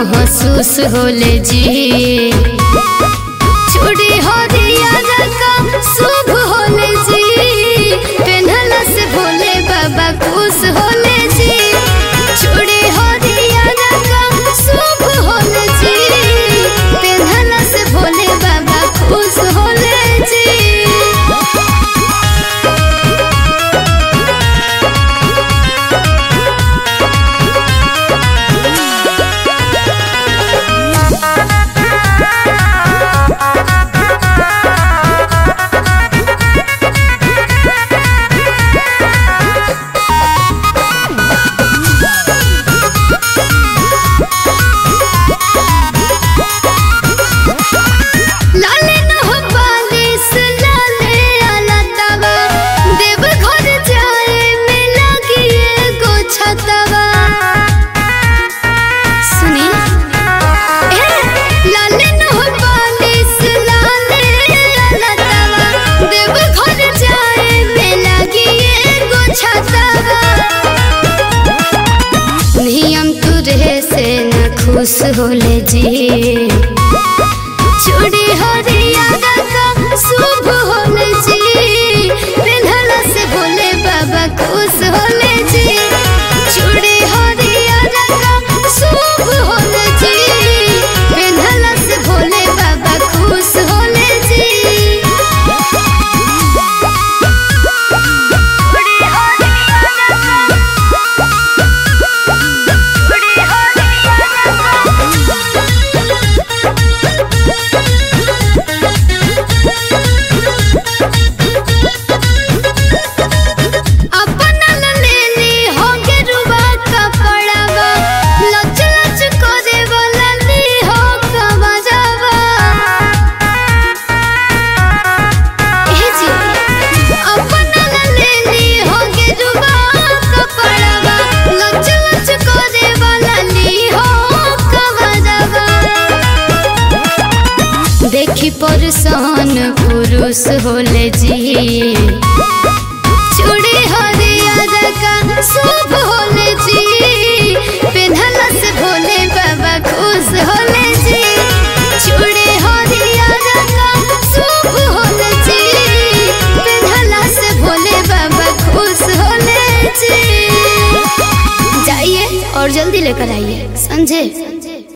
महसूस होले जी। चूड़ी हरियर का शुभ होले जी, पेन्हला से भोले बाबा खुश होले जी। चूड़ी हरियर का शुभ होले जी, पेन्हला से भोले बाबा खुश होले जी। नियम तुरे से न खुश होले जी। चूड़ी हरियर का शुभ होले जी, पेन्हला से भोले बाबा खुश होले जी। चूड़ी हरियर का शुभ होले जी, पेन्हला से भोले बाबा खुश होले जी। देखी परसान पुरुष होले जी। चूड़ी हरियर का शुभ होले जी, पेन्हला से भोले बाबा खुश होले जी। चूड़ी हरियर का शुभ होले जी, पेन्हला से भोले बाबा खुश होले जी। जाइए और जल्दी लेकर आइए, समझे।